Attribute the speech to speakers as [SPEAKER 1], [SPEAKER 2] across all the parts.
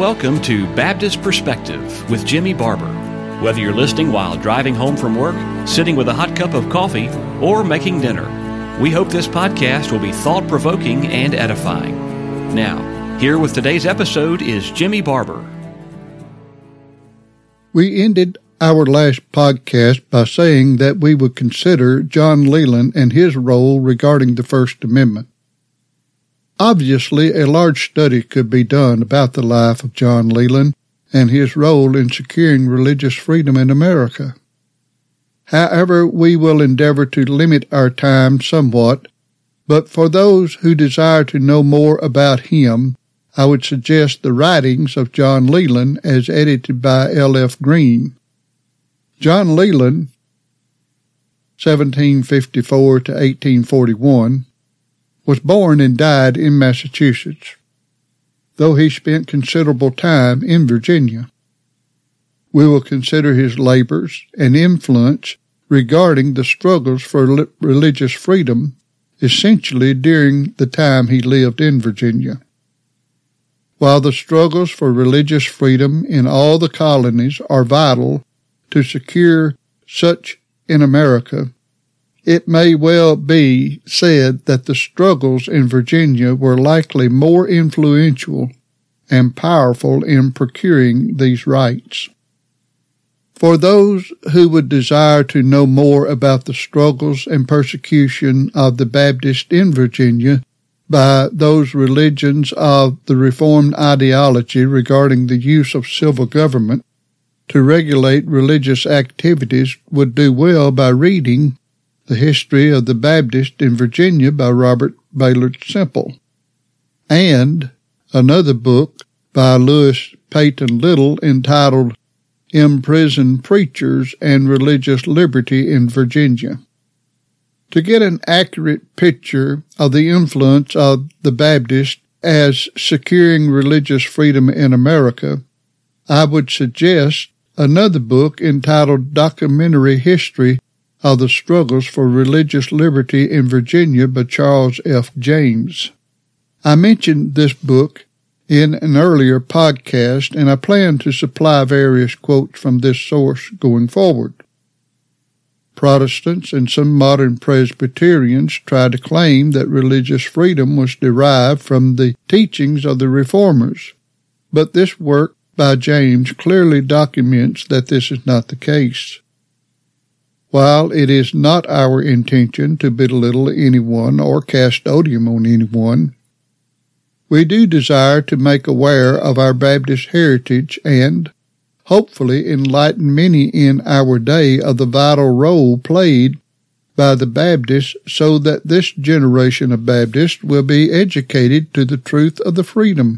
[SPEAKER 1] welcome to Baptist Perspective with Jimmy Barber. Whether you're listening while driving home from work, sitting with a hot cup of coffee, or making dinner, we hope this podcast will be thought-provoking and edifying. Now, here with today's episode is Jimmy Barber.
[SPEAKER 2] We ended our last podcast by saying that we would consider John Leland and his role regarding the First Amendment. Obviously, a large study could be done about the life of John Leland and his role in securing religious freedom in America. However, we will endeavor to limit our time somewhat, but for those who desire to know more about him, I would suggest the writings of John Leland as edited by L.F. Green. John Leland, 1754 to 1841, was born and died in Massachusetts, though he spent considerable time in Virginia. We will consider his labors and influence regarding the struggles for religious freedom, essentially during the time he lived in Virginia. While the struggles for religious freedom in all the colonies are vital to secure such in America, it may well be said that the struggles in Virginia were likely more influential and powerful in procuring these rights. For those who would desire to know more about the struggles and persecution of the Baptists in Virginia by those religions of the Reformed ideology regarding the use of civil government to regulate religious activities would do well by reading The History of the Baptist in Virginia by Robert Baylor Semple, and another book by Lewis Peyton Little entitled Imprisoned Preachers and Religious Liberty in Virginia. To get an accurate picture of the influence of the Baptists as securing religious freedom in America, I would suggest another book entitled Documentary History of the Struggles for Religious Liberty in Virginia by Charles F. James. I mentioned this book in an earlier podcast, and I plan to supply various quotes from this source going forward. Protestants and some modern Presbyterians try to claim that religious freedom was derived from the teachings of the Reformers, but this work by James clearly documents that this is not the case. While it is not our intention to belittle anyone or cast odium on anyone, we do desire to make aware of our Baptist heritage and, hopefully, enlighten many in our day of the vital role played by the Baptists so that this generation of Baptists will be educated to the truth of the freedom.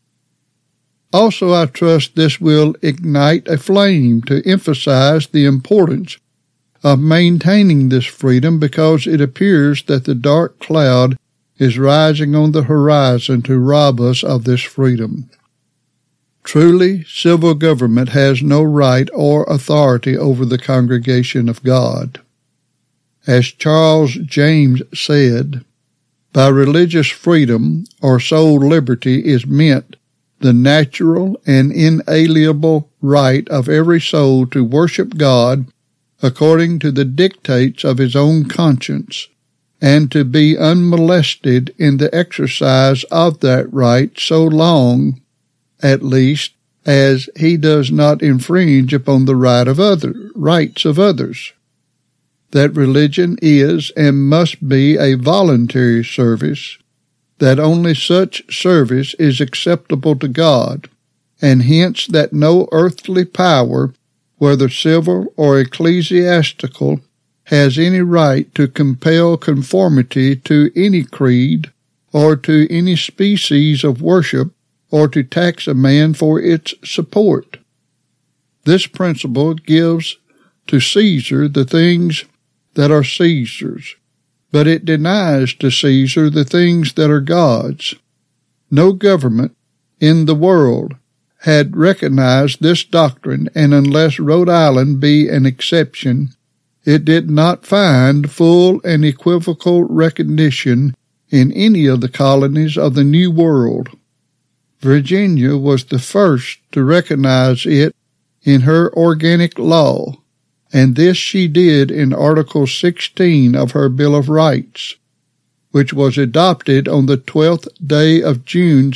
[SPEAKER 2] Also, I trust this will ignite a flame to emphasize the importance of maintaining this freedom, because it appears that the dark cloud is rising on the horizon to rob us of this freedom. Truly, civil government has no right or authority over the congregation of God. As Charles James said, by religious freedom or soul liberty is meant the natural and inalienable right of every soul to worship God according to the dictates of his own conscience, and to be unmolested in the exercise of that right so long, at least, as he does not infringe upon the rights of others. That religion is and must be a voluntary service, that only such service is acceptable to God, and hence that no earthly power, whether civil or ecclesiastical, has any right to compel conformity to any creed or to any species of worship, or to tax a man for its support. This principle gives to Caesar the things that are Caesar's, but it denies to Caesar the things that are God's. No government in the world had recognized this doctrine, and unless Rhode Island be an exception, it did not find full and equivocal recognition in any of the colonies of the New World. Virginia was the first to recognize it in her organic law, and this she did in Article 16 of her Bill of Rights, which was adopted on the 12th day of June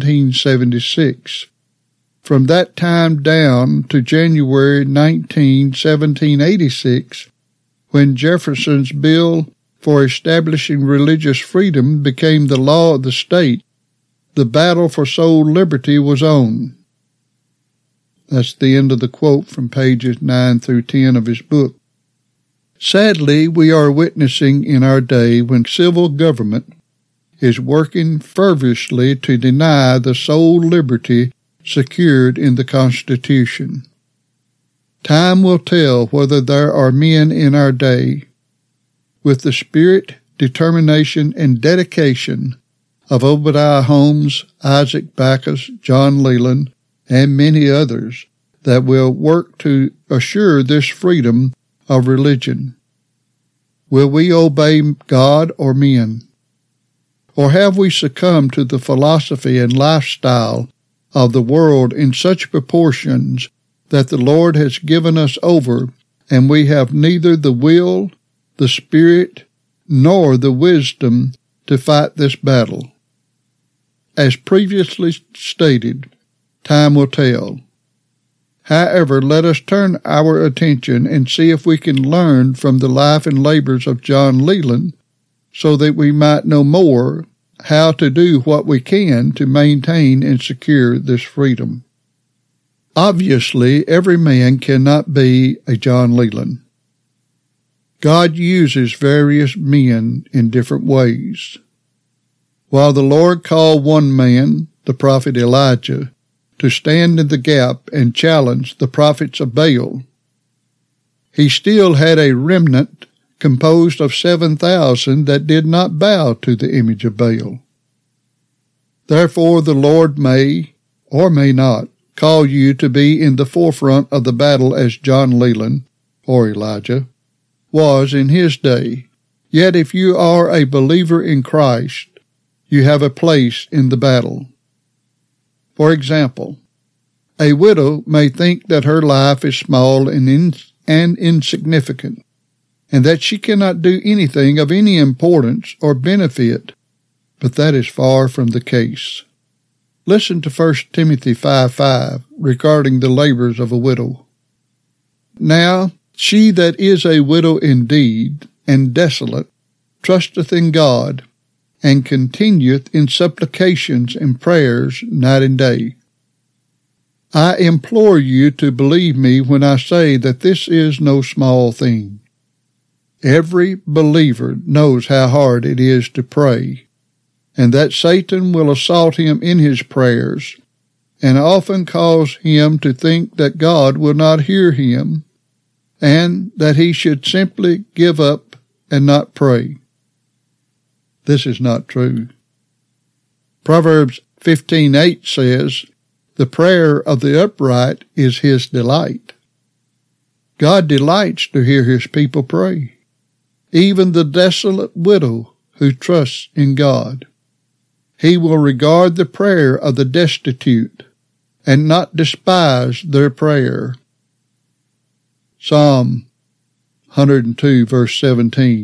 [SPEAKER 2] 1776. From that time down to January 19, 1786, when Jefferson's bill for establishing religious freedom became the law of the state, the battle for soul liberty was on. That's the end of the quote from pages 9 through 10 of his book. Sadly, we are witnessing in our day when civil government is working fervently to deny the soul liberty secured in the Constitution. Time will tell whether there are men in our day with the spirit, determination, and dedication of Obadiah Holmes, Isaac Backus, John Leland, and many others that will work to assure this freedom of religion. Will we obey God or men? Or have we succumbed to the philosophy and lifestyle of the world in such proportions that the Lord has given us over, and we have neither the will, the spirit, nor the wisdom to fight this battle? As previously stated, time will tell. However, let us turn our attention and see if we can learn from the life and labors of John Leland so that we might know more how to do what we can to maintain and secure this freedom. Obviously, every man cannot be a John Leland. God uses various men in different ways. While the Lord called one man, the prophet Elijah, to stand in the gap and challenge the prophets of Baal, he still had a remnant composed of 7,000 that did not bow to the image of Baal. Therefore the Lord may, or may not, call you to be in the forefront of the battle as John Leland, or Elijah, was in his day. Yet if you are a believer in Christ, you have a place in the battle. For example, a widow may think that her life is small and insignificant, and that she cannot do anything of any importance or benefit, but that is far from the case. Listen to 1 Timothy 5:5 regarding the labors of a widow. Now she that is a widow indeed, and desolate, trusteth in God, and continueth in supplications and prayers night and day. I implore you to believe me when I say that this is no small thing. Every believer knows how hard it is to pray, and that Satan will assault him in his prayers, and often cause him to think that God will not hear him, and that he should simply give up and not pray. This is not true. Proverbs 15:8 says, "The prayer of the upright is his delight." God delights to hear his people pray, even the desolate widow who trusts in God. He will regard the prayer of the destitute and not despise their prayer. Psalm 102, verse 17.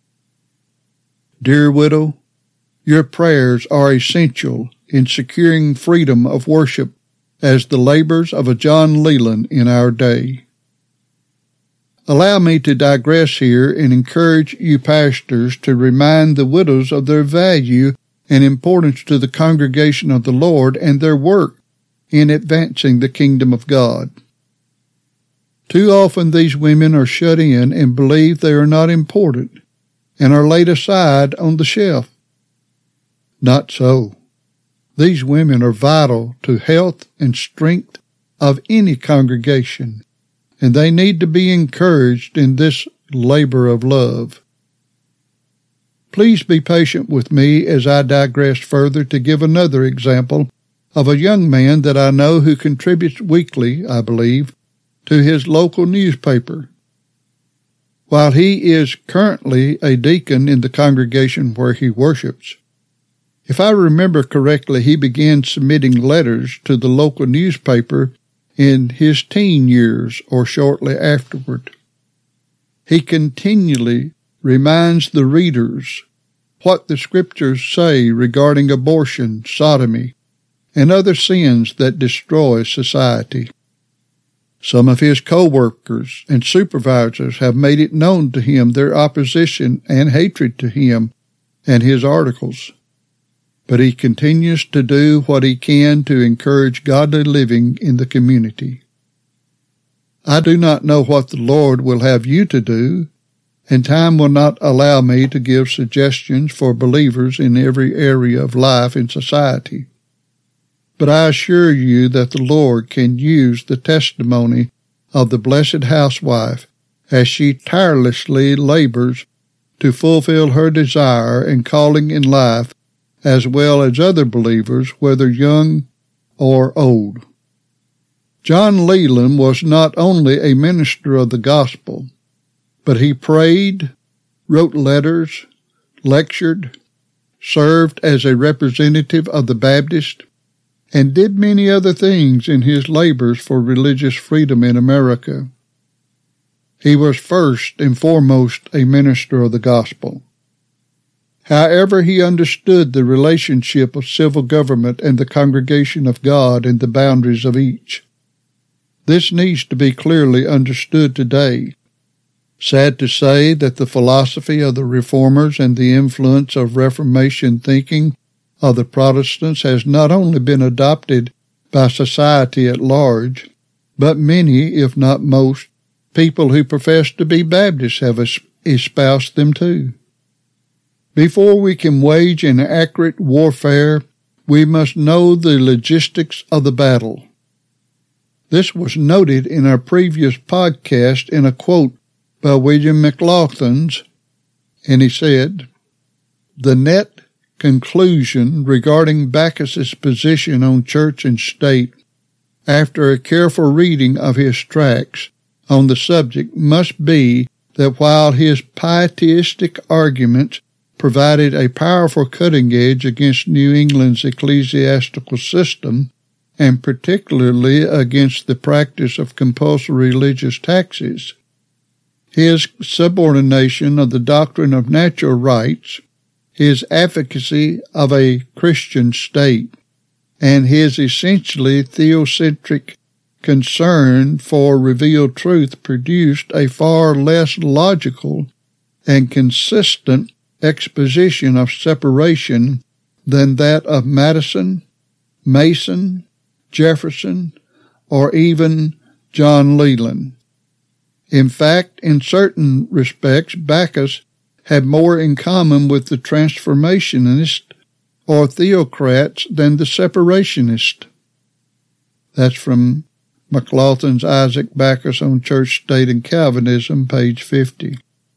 [SPEAKER 2] Dear widow, your prayers are essential in securing freedom of worship as the labors of a John Leland in our day. Allow me to digress here and encourage you pastors to remind the widows of their value and importance to the congregation of the Lord and their work in advancing the kingdom of God. Too often these women are shut in and believe they are not important and are laid aside on the shelf. Not so. These women are vital to health and strength of any congregation, and they need to be encouraged in this labor of love. Please be patient with me as I digress further to give another example of a young man that I know who contributes weekly, I believe, to his local newspaper. While he is currently a deacon in the congregation where he worships, If I remember correctly, he began submitting letters to the local newspaper in his teen years or shortly afterward. He continually reminds the readers what the Scriptures say regarding abortion, sodomy, and other sins that destroy society. Some of his co-workers and supervisors have made it known to him their opposition and hatred to him and his articles. But he continues to do what he can to encourage godly living in the community. I do not know what the Lord will have you to do, and time will not allow me to give suggestions for believers in every area of life in society. But I assure you that the Lord can use the testimony of the blessed housewife as she tirelessly labors to fulfill her desire and calling in life, as well as other believers, whether young or old. John Leland was not only a minister of the gospel, but he prayed, wrote letters, lectured, served as a representative of the Baptist, and did many other things in his labors for religious freedom in America. He was first and foremost a minister of the gospel. However, he understood the relationship of civil government and the congregation of God and the boundaries of each. This needs to be clearly understood today. Sad to say that the philosophy of the Reformers and the influence of Reformation thinking of the Protestants has not only been adopted by society at large, but many, if not most, people who profess to be Baptists have espoused them too. Before we can wage an accurate warfare, we must know the logistics of the battle. This was noted in our previous podcast in a quote by William McLaughlin, and he said, "The net conclusion regarding Backus's position on church and state, after a careful reading of his tracts on the subject, must be that while his pietistic arguments provided a powerful cutting edge against New England's ecclesiastical system, and particularly against the practice of compulsory religious taxes, his subordination of the doctrine of natural rights, his advocacy of a Christian state, and his essentially theocentric concern for revealed truth produced a far less logical and consistent exposition of separation than that of Madison, Mason, Jefferson, or even John Leland. In fact, in certain respects, Backus had more in common with the transformationists or theocrats than the separationists." That's from McLaughlin's Isaac Backus on Church, State, and Calvinism, page 50.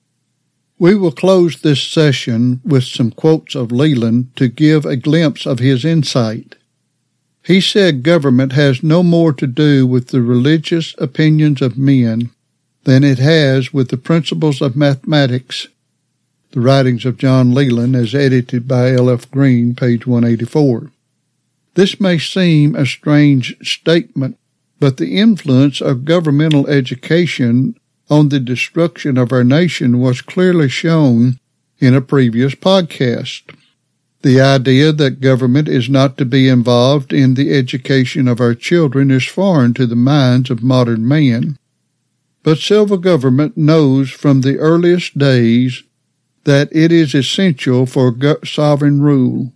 [SPEAKER 2] We will close this session with some quotes of Leland to give a glimpse of his insight. He said government has no more to do with the religious opinions of men than it has with the principles of mathematics. The Writings of John Leland, as edited by L.F. Green, page 184. This may seem a strange statement, but the influence of governmental education on the destruction of our nation was clearly shown in a previous podcast. The idea that government is not to be involved in the education of our children is foreign to the minds of modern man. But civil government knows from the earliest days that it is essential for sovereign rule.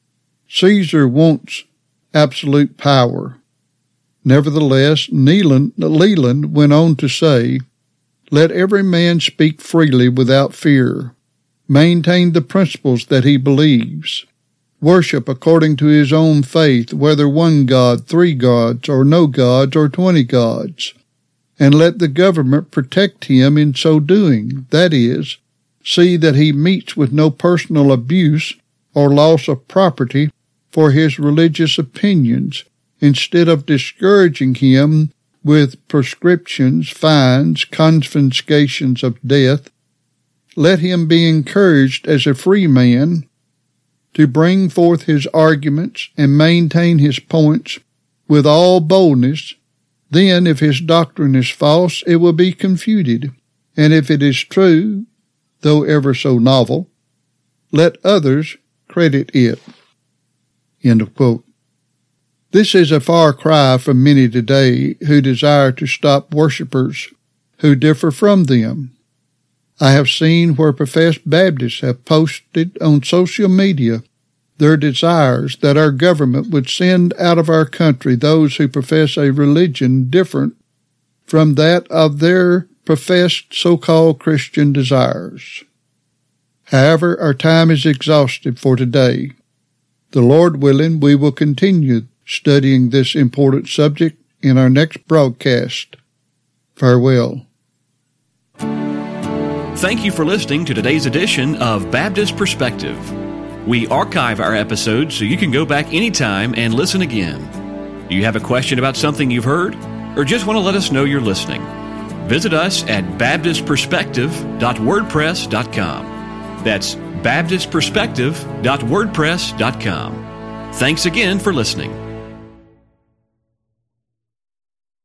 [SPEAKER 2] Caesar wants absolute power. Nevertheless, Leland went on to say, "Let every man speak freely without fear, maintain the principles that he believes, worship according to his own faith, whether one God, 3 gods, or no gods, or 20 gods, and let the government protect him in so doing, that is, see that he meets with no personal abuse or loss of property for his religious opinions, instead of discouraging him with proscriptions, fines, confiscations of death. Let him be encouraged as a free man, to bring forth his arguments and maintain his points with all boldness. Then, if his doctrine is false, it will be confuted. And if it is true, though ever so novel, let others credit it. End of quote. This is a far cry from many today who desire to stop worshipers who differ from them. I have seen where professed Baptists have posted on social media their desires that our government would send out of our country those who profess a religion different from that of their professed so-called Christian desires. However, our time is exhausted for today. The Lord willing, we will continue studying this important subject in our next broadcast. Farewell.
[SPEAKER 1] Thank you for listening to today's edition of Baptist Perspective. We archive our episodes so you can go back anytime and listen again. Do you have a question about something you've heard, or just want to let us know you're listening? Visit us at baptistperspective.wordpress.com. That's baptistperspective.wordpress.com. Thanks again for listening.